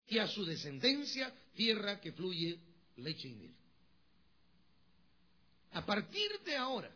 y a su descendencia tierra que fluye leche y miel. A partir de ahora,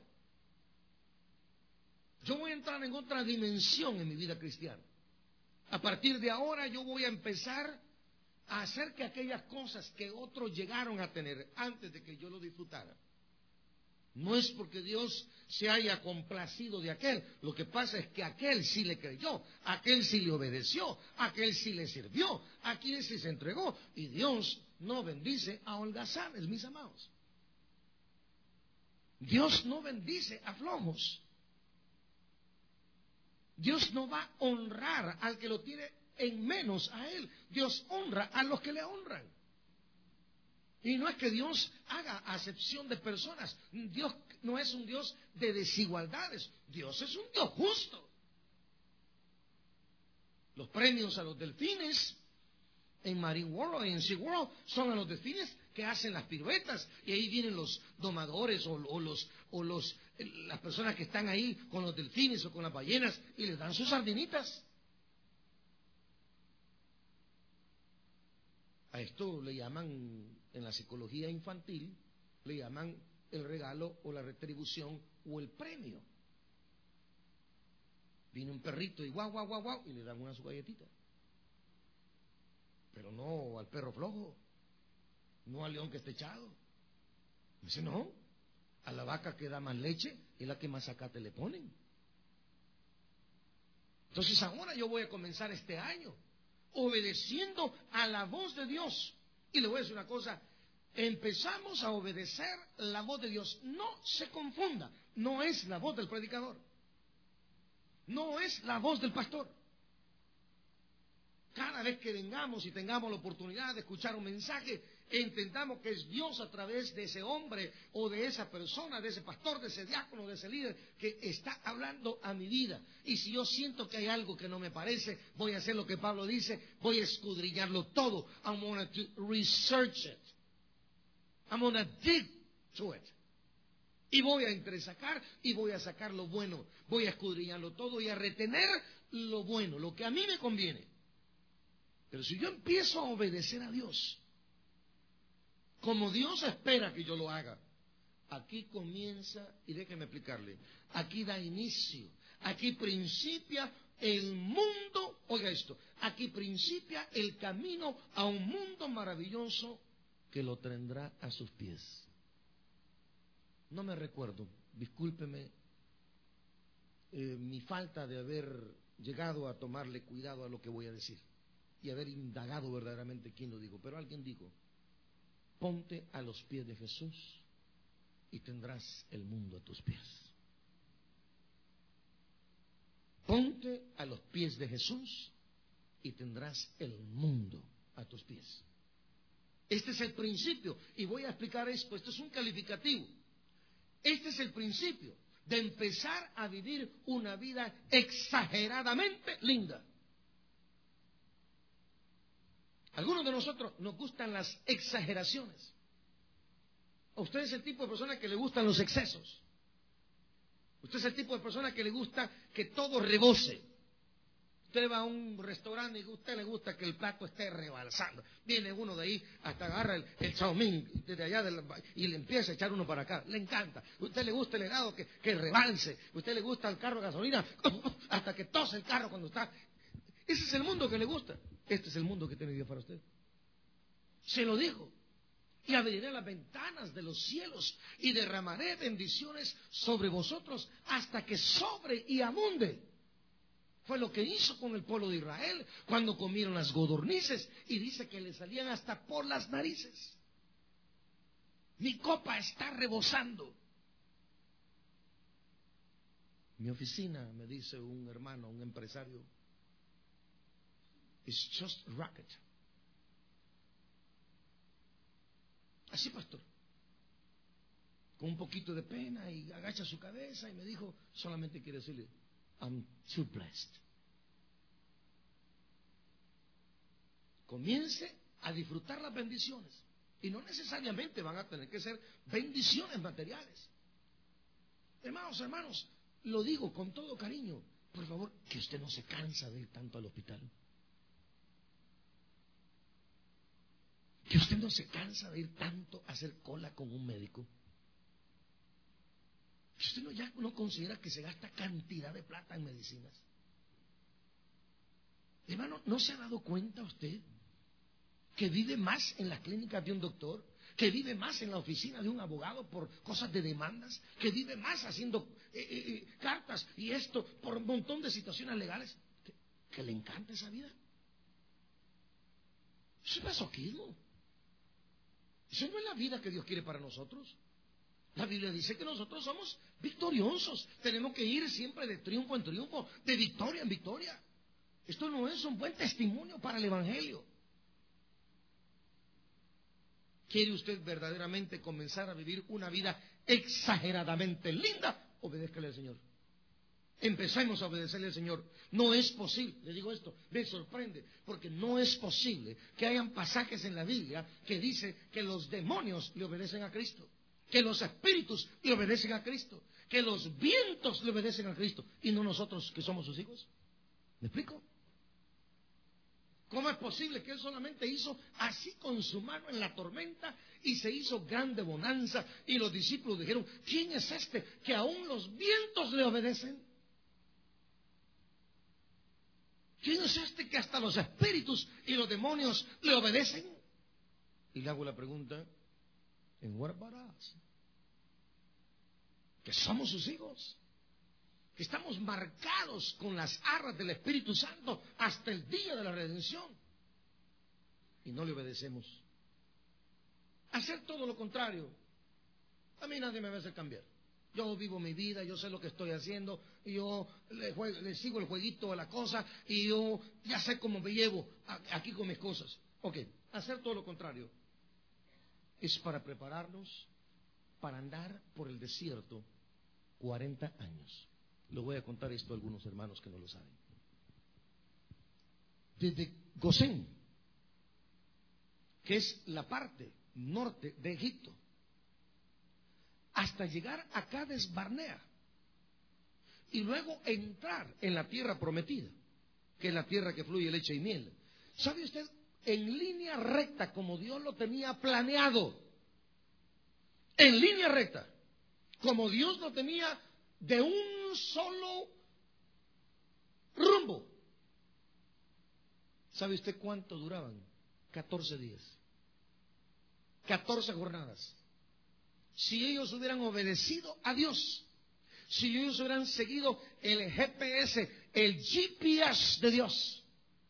yo voy a entrar en otra dimensión en mi vida cristiana. A partir de ahora yo voy a empezar a hacer que aquellas cosas que otros llegaron a tener antes de que yo lo disfrutara. No es porque Dios se haya complacido de aquel. Lo que pasa es que aquel sí le creyó, aquel sí le obedeció, aquel sí le sirvió, aquel sí se entregó. Y Dios no bendice a holgazanes, mis amados. Dios no bendice a flojos. Dios no va a honrar al que lo tiene en menos a Él. Dios honra a los que le honran. Y no es que Dios haga acepción de personas. Dios no es un Dios de desigualdades. Dios es un Dios justo. Los premios a los delfines en Marine World, en SeaWorld, son a los delfines que hacen las piruetas. Y ahí vienen los domadores las personas que están ahí con los delfines o con las ballenas y les dan sus sardinitas. A esto le llaman, en la psicología infantil, le llaman el regalo o la retribución o el premio. Viene un perrito y guau, guau, guau, guau, y le dan una su galletita. Pero no al perro flojo, no al león que está echado. Dice, no, a la vaca que da más leche es la que más zacate le ponen. Entonces ahora yo voy a comenzar este año obedeciendo a la voz de Dios. Y le voy a decir una cosa, empezamos a obedecer la voz de Dios. No se confunda, no es la voz del predicador, no es la voz del pastor. Cada vez que vengamos y tengamos la oportunidad de escuchar un mensaje, entendamos que es Dios a través de ese hombre o de esa persona, de ese pastor, de ese diácono, de ese líder, que está hablando a mi vida. Y si yo siento que hay algo que no me parece, voy a hacer lo que Pablo dice, voy a escudriñarlo todo. I'm going to research it. I'm going to dig to it. Y voy a entresacar y voy a sacar lo bueno. Voy a escudriñarlo todo y a retener lo bueno, lo que a mí me conviene. Pero si yo empiezo a obedecer a Dios, como Dios espera que yo lo haga, aquí comienza, y déjeme explicarle, aquí da inicio, aquí principia el mundo, oiga esto, aquí principia el camino a un mundo maravilloso que lo tendrá a sus pies. No me recuerdo, discúlpeme mi falta de haber llegado a tomarle cuidado a lo que voy a decir y haber indagado verdaderamente quién lo dijo, pero alguien dijo, ponte a los pies de Jesús y tendrás el mundo a tus pies. Ponte a los pies de Jesús y tendrás el mundo a tus pies. Este es el principio, y voy a explicar esto es un calificativo. Este es el principio de empezar a vivir una vida exageradamente linda. Algunos de nosotros nos gustan las exageraciones. ¿A usted es el tipo de persona que le gustan los excesos? ¿Usted es el tipo de persona que le gusta que todo rebose? Usted va a un restaurante y a usted le gusta que el plato esté rebalsando. Viene uno de ahí, hasta agarra el chaomín desde allá y le empieza a echar uno para acá. Le encanta. ¿A usted le gusta el helado que rebalse? ¿A usted le gusta el carro de gasolina hasta que tose el carro cuando está? Ese es el mundo que le gusta. Este es el mundo que tiene Dios para usted. Se lo dijo. Y abriré las ventanas de los cielos y derramaré bendiciones sobre vosotros hasta que sobre y abunde. Fue lo que hizo con el pueblo de Israel cuando comieron las codornices, y dice que le salían hasta por las narices. Mi copa está rebosando. Mi oficina, me dice un hermano, un empresario, it's just rocket. Así, pastor, con un poquito de pena, y agacha su cabeza y me dijo, solamente quiero decirle, I'm too blessed. Comience a disfrutar las bendiciones, y no necesariamente van a tener que ser bendiciones materiales. Hermanos, lo digo con todo cariño, por favor, que usted no se cansa de ir tanto al hospital. Que usted no se cansa de ir tanto a hacer cola con un médico. Que usted ya no considera que se gasta cantidad de plata en medicinas. Hermano, ¿no se ha dado cuenta usted que vive más en las clínicas de un doctor, que vive más en la oficina de un abogado por cosas de demandas, que vive más haciendo cartas y esto por un montón de situaciones legales? ¿Que le encanta esa vida? Eso es masoquismo. Eso no es la vida que Dios quiere para nosotros. La Biblia dice que nosotros somos victoriosos. Tenemos que ir siempre de triunfo en triunfo, de victoria en victoria. Esto no es un buen testimonio para el Evangelio. ¿Quiere usted verdaderamente comenzar a vivir una vida exageradamente linda? Obedézcale al Señor. Empecemos a obedecerle al Señor. No es posible, le digo esto, me sorprende, porque no es posible que hayan pasajes en la Biblia que dice que los demonios le obedecen a Cristo, que los espíritus le obedecen a Cristo, que los vientos le obedecen a Cristo, y no nosotros que somos sus hijos. ¿Me explico? ¿Cómo es posible que Él solamente hizo así con su mano en la tormenta y se hizo grande bonanza? Y los discípulos dijeron, ¿quién es este que aún los vientos le obedecen? ¿Quién es este que hasta los espíritus y los demonios le obedecen? Y le hago la pregunta, ¿en what about us? Que somos sus hijos, que estamos marcados con las arras del Espíritu Santo hasta el día de la redención, y no le obedecemos. Hacer todo lo contrario. A mí nadie me va a hacer cambiar. Yo vivo mi vida, yo sé lo que estoy haciendo, y yo le sigo el jueguito a la cosa, y yo ya sé cómo me llevo aquí con mis cosas. Ok, hacer todo lo contrario es para prepararnos para andar por el desierto 40 años. Le voy a contar esto a algunos hermanos que no lo saben. Desde Gosén, que es la parte norte de Egipto, hasta llegar a Cades Barnea y luego entrar en la tierra prometida, que es la tierra que fluye leche y miel. ¿Sabe usted? En línea recta, como Dios lo tenía planeado, en línea recta, como Dios lo tenía de un solo rumbo. ¿Sabe usted cuánto duraban? 14 días, 14 jornadas. Si ellos hubieran obedecido a Dios, si ellos hubieran seguido el GPS, el GPS de Dios,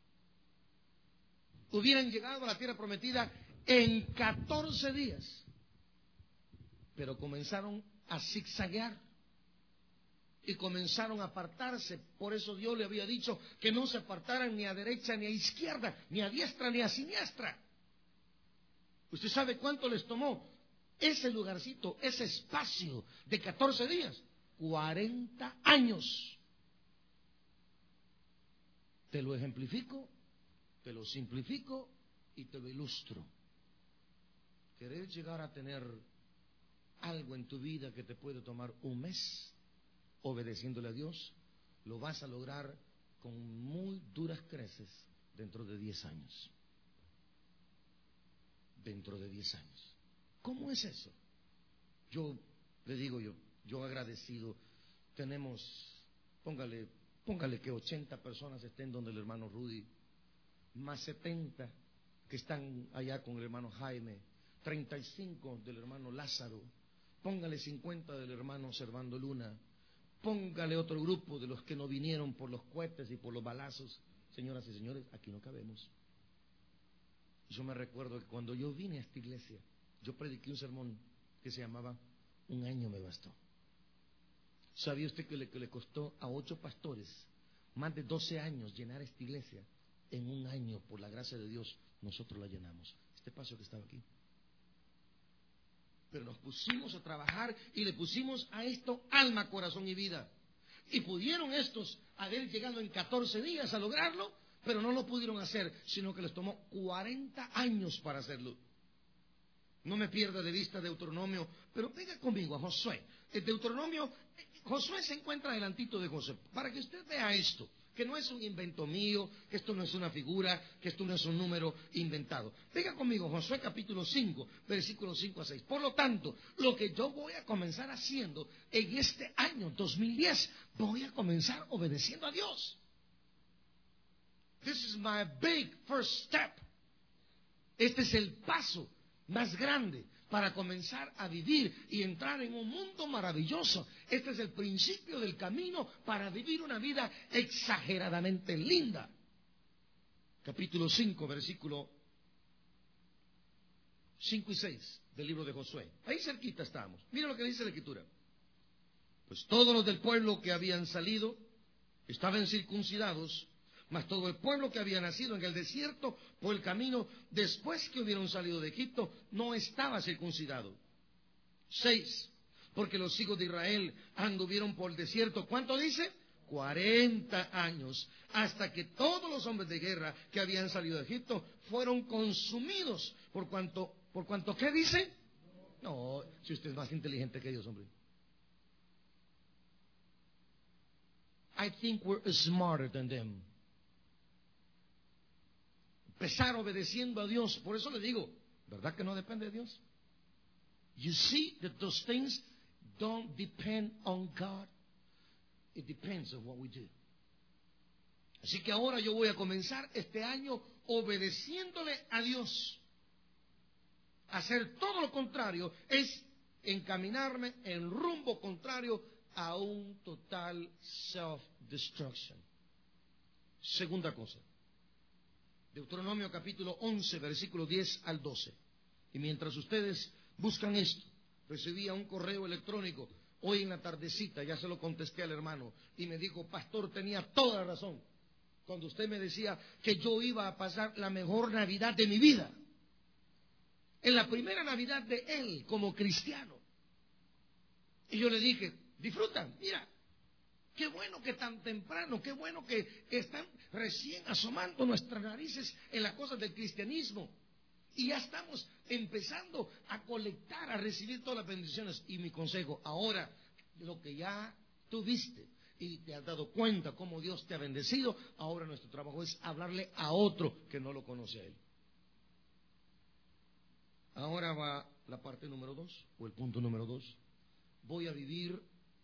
hubieran llegado a la tierra prometida en 14 días. Pero comenzaron a zigzaguear y comenzaron a apartarse. Por eso Dios le había dicho que no se apartaran ni a derecha ni a izquierda, ni a diestra ni a siniestra. ¿Usted sabe cuánto les tomó ese lugarcito, ese espacio de 14 días? 40 años. Te lo ejemplifico, te lo simplifico y te lo ilustro. ¿Querés llegar a tener algo en tu vida que te puede tomar un mes obedeciéndole a Dios? Lo vas a lograr con muy duras creces dentro de 10 años. Dentro de 10 años. ¿Cómo es eso? Yo le digo, yo agradecido, tenemos, póngale que 80 personas estén donde el hermano Rudy, más 70 que están allá con el hermano Jaime, 35 del hermano Lázaro, póngale 50 del hermano Servando Luna, póngale otro grupo de los que no vinieron por los cohetes y por los balazos. Señoras y señores, aquí no cabemos. Yo me recuerdo que cuando yo vine a esta iglesia, yo prediqué un sermón que se llamaba Un año me bastó. ¿Sabía usted que le costó a 8 pastores más de 12 años llenar esta iglesia? En un año, por la gracia de Dios, nosotros la llenamos. Este paso que estaba aquí. Pero nos pusimos a trabajar y le pusimos a esto alma, corazón y vida. Y pudieron estos haber llegado en 14 días a lograrlo, pero no lo pudieron hacer, sino que les tomó 40 años para hacerlo. No me pierda de vista Deuteronomio, pero venga conmigo a Josué. El Deuteronomio, Josué se encuentra delantito de José, para que usted vea esto, que no es un invento mío, que esto no es una figura, que esto no es un número inventado. Venga conmigo, Josué capítulo 5, versículos 5 a 6. Por lo tanto, lo que yo voy a comenzar haciendo en este año 2010, voy a comenzar obedeciendo a Dios. This is my big first step. Este es el paso más grande para comenzar a vivir y entrar en un mundo maravilloso. Este es el principio del camino para vivir una vida exageradamente linda. Capítulo 5, versículo 5 y 6 del libro de Josué. Ahí cerquita estamos. Mira lo que dice la Escritura. Pues todos los del pueblo que habían salido estaban circuncidados, mas todo el pueblo que había nacido en el desierto por el camino después que hubieron salido de Egipto no estaba circuncidado. 6. Porque los hijos de Israel anduvieron por el desierto. ¿Cuánto dice? 40 años. Hasta que todos los hombres de guerra que habían salido de Egipto fueron consumidos. ¿Por cuanto qué dice? No, si usted es más inteligente que Dios, hombre. I think we're smarter than them. Empezar obedeciendo a Dios. Por eso le digo, ¿verdad que no depende de Dios? You see that those things don't depend on God. It depends on what we do. Así que ahora yo voy a comenzar este año obedeciéndole a Dios. Hacer todo lo contrario es encaminarme en rumbo contrario a un total self-destruction. Segunda cosa. Deuteronomio capítulo 11, versículo 10 al 12. Y mientras ustedes buscan esto, recibía un correo electrónico hoy en la tardecita, ya se lo contesté al hermano, y me dijo, pastor, tenía toda la razón, cuando usted me decía que yo iba a pasar la mejor Navidad de mi vida, en la primera Navidad de él como cristiano. Y yo le dije, disfrutan, mira, qué bueno que tan temprano, qué bueno que están recién asomando nuestras narices en las cosas del cristianismo. Y ya estamos empezando a colectar, a recibir todas las bendiciones. Y mi consejo, ahora, lo que ya tuviste y te has dado cuenta cómo Dios te ha bendecido, ahora nuestro trabajo es hablarle a otro que no lo conoce a Él. Ahora va la parte número 2, o el punto número 2. Voy a vivir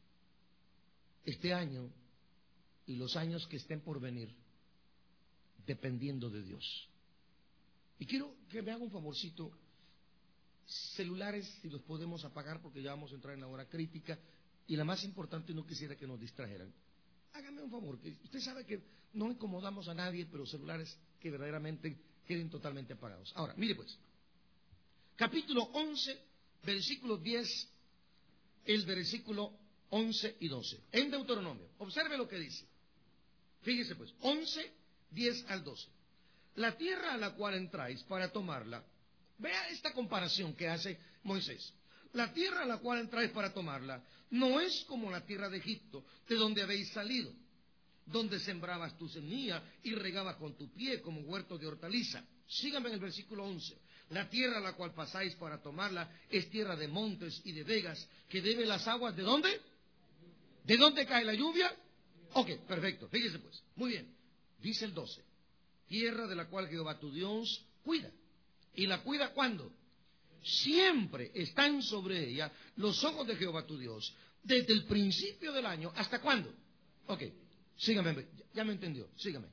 este año y los años que estén por venir dependiendo de Dios. Y quiero que me haga un favorcito, celulares si los podemos apagar porque ya vamos a entrar en la hora crítica y la más importante, no quisiera que nos distrajeran. Hágame un favor, que usted sabe que no incomodamos a nadie, pero celulares que verdaderamente queden totalmente apagados. Ahora, mire pues, capítulo 11, versículo 10, el versículo 11 y 12, en Deuteronomio. Observe lo que dice. Fíjese pues, 11, 10 al 12. La tierra a la cual entráis para tomarla, vea esta comparación que hace Moisés. La tierra a la cual entráis para tomarla no es como la tierra de Egipto, de donde habéis salido, donde sembrabas tu semilla y regabas con tu pie como huerto de hortaliza. Síganme en el versículo 11. La tierra a la cual pasáis para tomarla es tierra de montes y de vegas, que debe las aguas ¿de dónde? ¿De dónde cae la lluvia? Ok, perfecto, fíjese pues. Muy bien, dice el 12. Tierra de la cual Jehová tu Dios cuida. ¿Y la cuida cuándo? Siempre están sobre ella los ojos de Jehová tu Dios, desde el principio del año, ¿hasta cuándo? Ok, sígame, ya me entendió, sígame.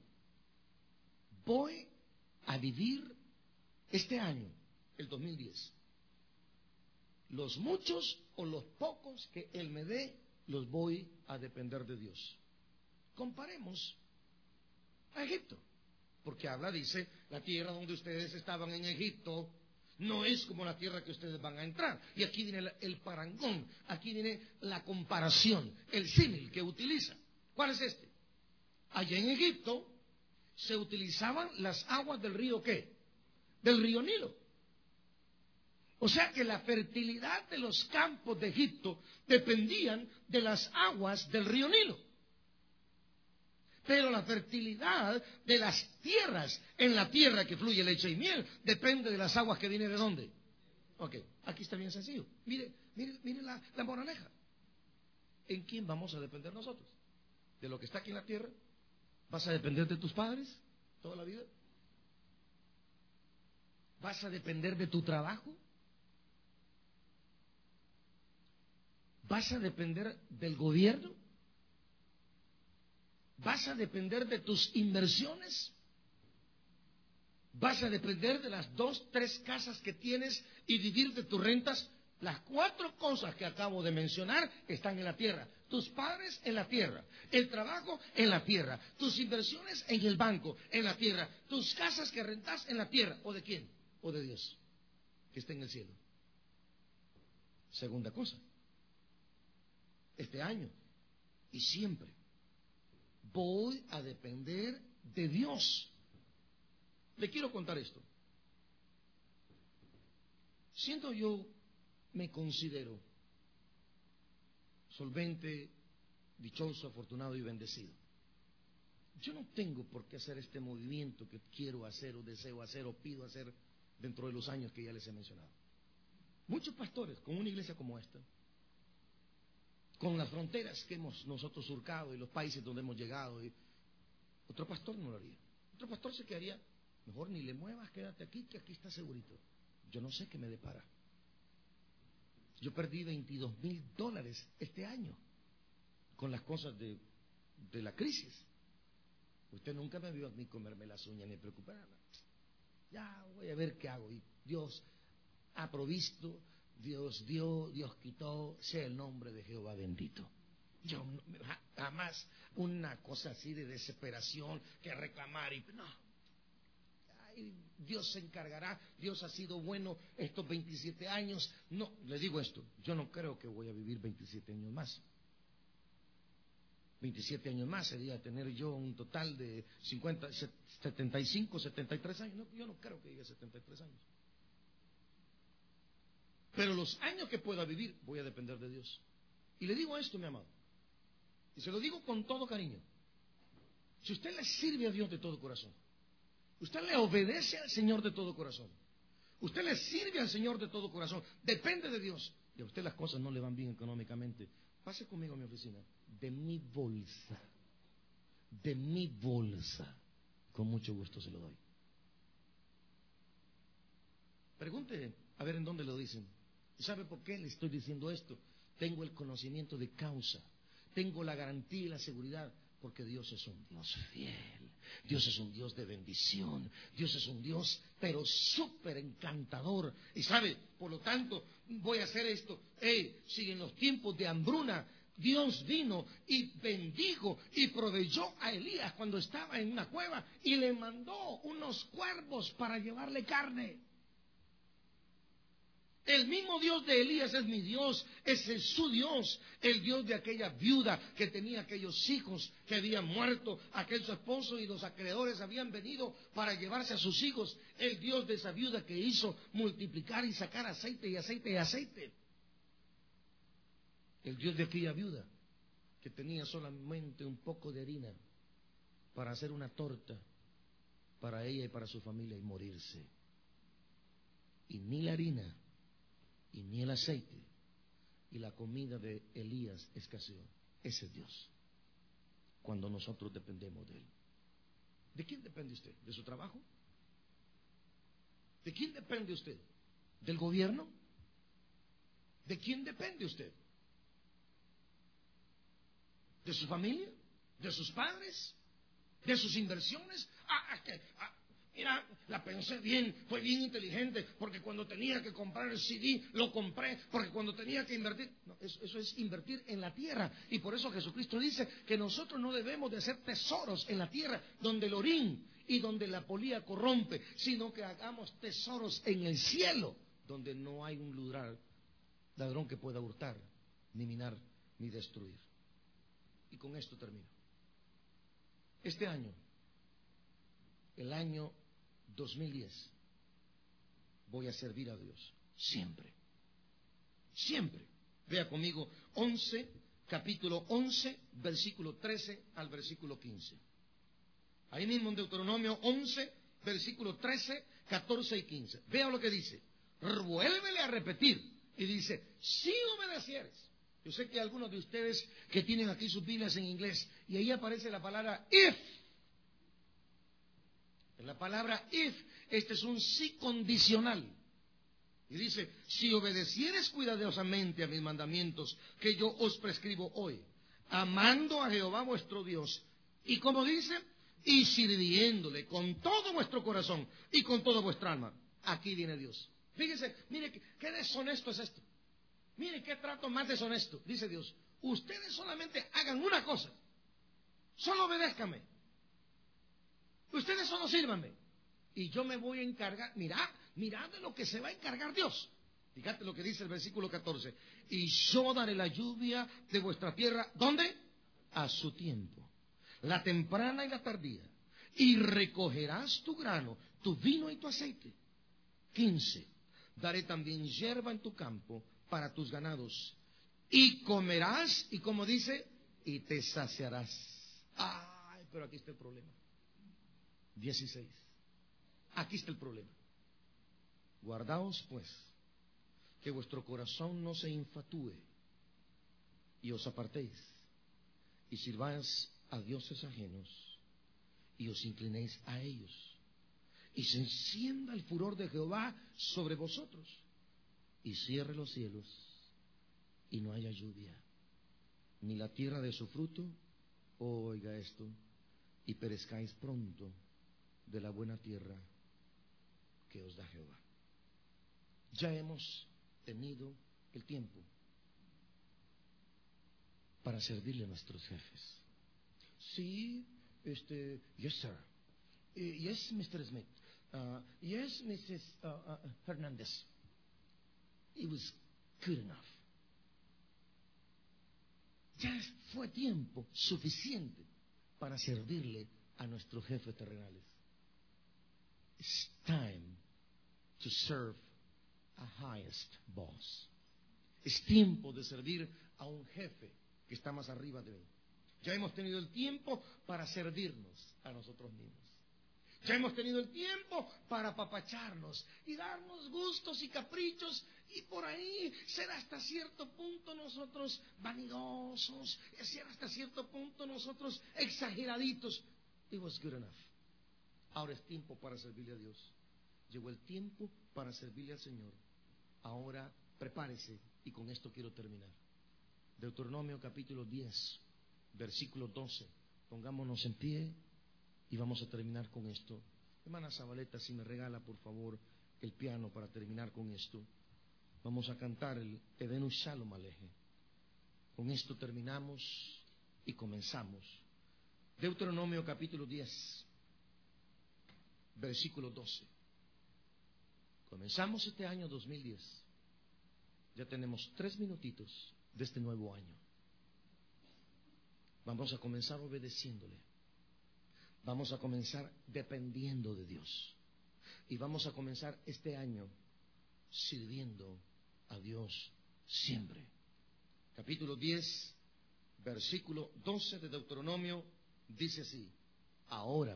Voy a vivir este año, el 2010, los muchos o los pocos que Él me dé, los voy a depender de Dios. Comparemos a Egipto, porque dice, la tierra donde ustedes estaban en Egipto no es como la tierra que ustedes van a entrar. Y aquí viene el parangón, aquí viene la comparación, el símil que utiliza. ¿Cuál es este? Allá en Egipto se utilizaban las aguas del río ¿qué? Del río Nilo. O sea que la fertilidad de los campos de Egipto dependían de las aguas del río Nilo. Pero la fertilidad de las tierras, en la tierra que fluye leche y miel, depende de las aguas que vienen de dónde. Ok, aquí está bien sencillo. Mire la moraleja. ¿En quién vamos a depender nosotros? ¿De lo que está aquí en la tierra? ¿Vas a depender de tus padres toda la vida? ¿Vas a depender de tu trabajo? ¿Vas a depender del gobierno? ¿Vas a depender de tus inversiones? ¿Vas a depender de las 2, 3 casas que tienes y vivir de tus rentas? Las 4 cosas que acabo de mencionar están en la tierra. Tus padres en la tierra, el trabajo en la tierra, tus inversiones en el banco en la tierra, tus casas que rentas en la tierra. ¿O de quién? ¿O de Dios, que está en el cielo? Segunda cosa, este año y siempre voy a depender de Dios. Le quiero contar esto. Yo me considero solvente, dichoso, afortunado y bendecido. Yo no tengo por qué hacer este movimiento que quiero hacer o deseo hacer o pido hacer dentro de los años que ya les he mencionado. Muchos pastores con una iglesia como esta, con las fronteras que hemos nosotros surcado y los países donde hemos llegado, otro pastor no lo haría. Otro pastor se quedaría: mejor ni le muevas, quédate aquí, que aquí está segurito. Yo no sé qué me depara. Yo perdí $22,000 este año con las cosas de la crisis. Usted nunca me vio a mí comerme las uñas ni preocuparme. Ya voy a ver qué hago. Y Dios ha provisto, Dios dio, Dios quitó, sea el nombre de Jehová bendito. Yo jamás una cosa así de desesperación, que reclamar y no. Dios se encargará, Dios ha sido bueno estos 27 años. No, le digo esto, yo no creo que voy a vivir 27 años más. 27 años más sería tener yo un total de 50, 75, 73 años. No, yo no creo que llegue a 73 años. Pero los años que pueda vivir voy a depender de Dios. Y le digo esto, mi amado, y se lo digo con todo cariño. Si usted le sirve a Dios de todo corazón, usted le obedece al Señor de todo corazón, usted le sirve al Señor de todo corazón, depende de Dios, y a usted las cosas no le van bien económicamente, pase conmigo a mi oficina, de mi bolsa, con mucho gusto se lo doy. Pregunte a ver en dónde lo dicen. ¿Y sabe por qué le estoy diciendo esto? Tengo el conocimiento de causa, tengo la garantía y la seguridad, porque Dios es un Dios fiel, Dios es un Dios de bendición, Dios es un Dios pero súper encantador. Y sabe, por lo tanto, voy a hacer esto. Si en los tiempos de hambruna Dios vino y bendijo y proveyó a Elías cuando estaba en una cueva y le mandó unos cuervos para llevarle carne. El mismo Dios de Elías es mi Dios, ese es su Dios, el Dios de aquella viuda que tenía aquellos hijos que habían muerto, aquel su esposo y los acreedores habían venido para llevarse a sus hijos, el Dios de esa viuda que hizo multiplicar y sacar aceite y aceite y aceite. El Dios de aquella viuda que tenía solamente un poco de harina para hacer una torta para ella y para su familia y morirse. Y ni la harina y ni el aceite, y la comida de Elías escaseó. Ese es Dios, cuando nosotros dependemos de Él. ¿De quién depende usted? ¿De su trabajo? ¿De quién depende usted? ¿Del gobierno? ¿De quién depende usted? ¿De su familia? ¿De sus padres? ¿De sus inversiones? Mira, la pensé bien, fue bien inteligente, porque cuando tenía que comprar el CD, lo compré, porque cuando tenía que invertir, no, eso es invertir en la tierra, y por eso Jesucristo dice que nosotros no debemos de hacer tesoros en la tierra, donde el orín y donde la polía corrompe, sino que hagamos tesoros en el cielo, donde no hay un ladrón que pueda hurtar, ni minar, ni destruir. Y con esto termino. Este año, el año 2010, voy a servir a Dios, siempre, siempre. Vea conmigo, capítulo 11, versículo 13 al versículo 15. Ahí mismo en Deuteronomio 11, versículo 13, 14 y 15. Vea lo que dice, vuélvele a repetir, y dice, si obedecieres. Yo sé que algunos de ustedes que tienen aquí sus Biblias en inglés, y ahí aparece la palabra if. En la palabra if, este es un sí condicional. Y dice, si obedecieres cuidadosamente a mis mandamientos que yo os prescribo hoy, amando a Jehová vuestro Dios, y como dice, y sirviéndole con todo vuestro corazón y con toda vuestra alma. Aquí viene Dios. Fíjense, mire qué deshonesto es esto. Mire qué trato más deshonesto, dice Dios. Ustedes solamente hagan una cosa. Solo obedézcanme. Ustedes solo sírvanme. Y yo me voy a encargar. Mirad de lo que se va a encargar Dios. Fíjate lo que dice el versículo 14. Y yo daré la lluvia de vuestra tierra. ¿Dónde? A su tiempo. La temprana y la tardía. Y recogerás tu grano, tu vino y tu aceite. 15. Daré también hierba en tu campo para tus ganados. Y comerás, y como dice, y te saciarás. Ay, pero aquí está el problema. 16. Aquí está el problema. Guardaos pues, que vuestro corazón no se infatúe, y os apartéis, y sirváis a dioses ajenos, y os inclinéis a ellos, y se encienda el furor de Jehová sobre vosotros, y cierre los cielos, y no haya lluvia, ni la tierra de su fruto, oiga esto, y perezcáis pronto de la buena tierra que os da Jehová. Ya hemos tenido el tiempo para servirle a nuestros jefes. Sí, yes sir, yes Mr. Smith, yes Mrs. Hernandez. It was good enough. Ya fue tiempo suficiente para servirle a nuestros jefes terrenales. It's time to serve a highest boss. Es tiempo de servir a un jefe que está más arriba de mí. Ya hemos tenido el tiempo para servirnos a nosotros mismos. Ya hemos tenido el tiempo para apapacharnos y darnos gustos y caprichos, y por ahí ser hasta cierto punto nosotros vanidosos, ser hasta cierto punto nosotros exageraditos. It was good enough. Ahora es tiempo para servirle a Dios. Llegó el tiempo para servirle al Señor. Ahora prepárese, y con esto quiero terminar. Deuteronomio capítulo 10, versículo 12. Pongámonos en pie y vamos a terminar con esto. Hermana Zabaleta, si me regala por favor el piano para terminar con esto. Vamos a cantar el Edenu Shalom Aleje. Con esto terminamos y comenzamos. Deuteronomio capítulo 10, versículo 12. Comenzamos este año 2010. Ya tenemos 3 minutitos de este nuevo año. Vamos a comenzar obedeciéndole. Vamos a comenzar dependiendo de Dios. Y vamos a comenzar este año sirviendo a Dios siempre. Capítulo 10, versículo 12 de Deuteronomio dice así: Ahora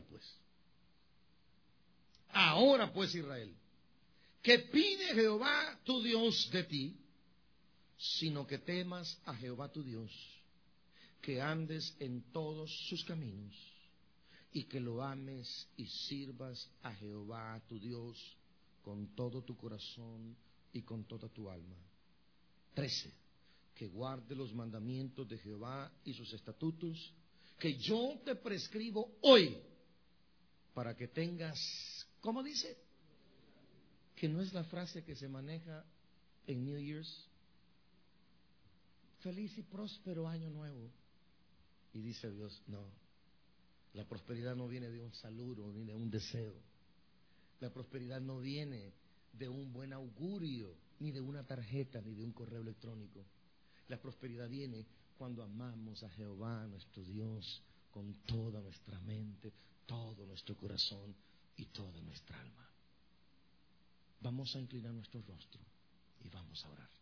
pues Israel, ¿qué pide Jehová tu Dios de ti? Sino que temas a Jehová tu Dios, que andes en todos sus caminos, y que lo ames y sirvas a Jehová tu Dios con todo tu corazón y con toda tu alma. 13. Que guarde los mandamientos de Jehová y sus estatutos, que yo te prescribo hoy, para que tengas, ¿cómo dice? Que no es la frase que se maneja en New Year's. Feliz y próspero año nuevo. Y dice Dios, no. La prosperidad no viene de un saludo ni de un deseo. La prosperidad no viene de un buen augurio, ni de una tarjeta, ni de un correo electrónico. La prosperidad viene cuando amamos a Jehová, nuestro Dios, con toda nuestra mente, todo nuestro corazón y toda nuestra alma. Vamos a inclinar nuestro rostro y vamos a orar.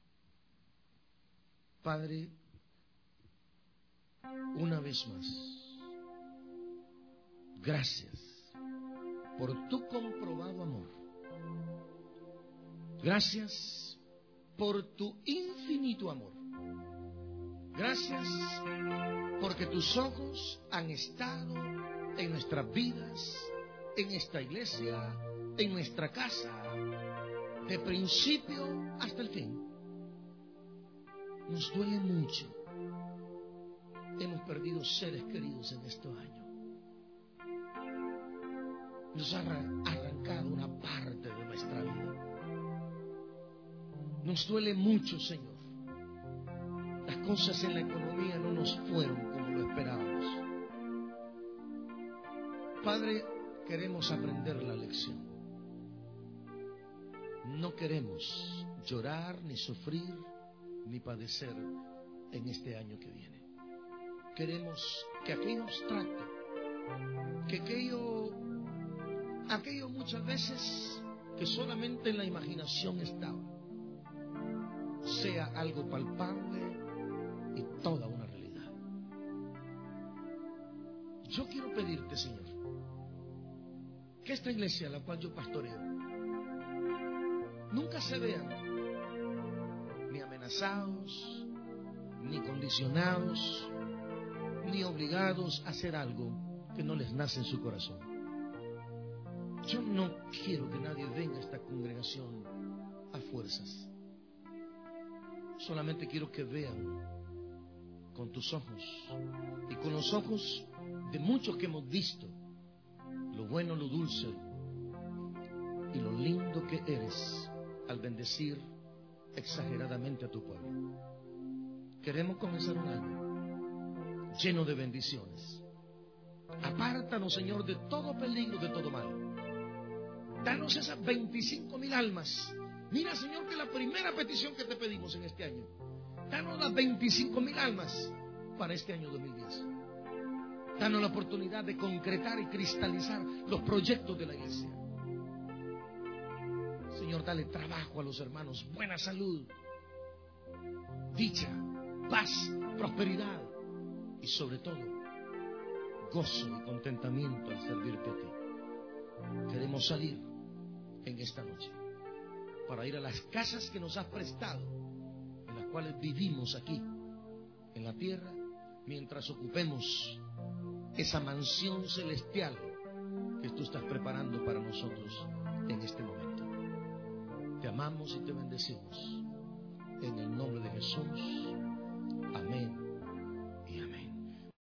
Padre, una vez más, gracias por tu comprobado amor. Gracias por tu infinito amor. Gracias porque tus ojos han estado en nuestras vidas en esta iglesia, en nuestra casa, de principio hasta el fin. Nos duele mucho. Hemos perdido seres queridos en estos años. Nos ha arrancado una parte de nuestra vida. Nos duele mucho, Señor. Las cosas en la economía no nos fueron como lo esperábamos. Padre, queremos aprender la lección. No queremos llorar, ni sufrir, ni padecer en este año que viene. Queremos que aquello abstracto, que aquello muchas veces que solamente en la imaginación estaba, sea algo palpable y toda una realidad. Yo quiero pedirte, Señor, que esta iglesia a la cual yo pastoreo nunca se vean ni amenazados, ni condicionados, ni obligados a hacer algo que no les nace en su corazón. Yo no quiero que nadie venga a esta congregación a fuerzas. Solamente quiero que vean con tus ojos y con los ojos de muchos que hemos visto lo bueno, lo dulce y lo lindo que eres al bendecir exageradamente a tu pueblo. Queremos comenzar un año lleno de bendiciones. Apártanos, Señor, de todo peligro, de todo mal. Danos esas 25,000 almas. Mira, Señor, que la primera petición que te pedimos en este año, danos las 25,000 almas para este año 2010. Danos la oportunidad de concretar y cristalizar los proyectos de la iglesia. Señor, dale trabajo a los hermanos, buena salud, dicha, paz, prosperidad y sobre todo gozo y contentamiento al servirte a ti. Queremos salir en esta noche para ir a las casas que nos has prestado, en las cuales vivimos aquí en la tierra, mientras ocupemos esa mansión celestial que tú estás preparando para nosotros en este momento. Te amamos y te bendecimos en el nombre de Jesús. Amén.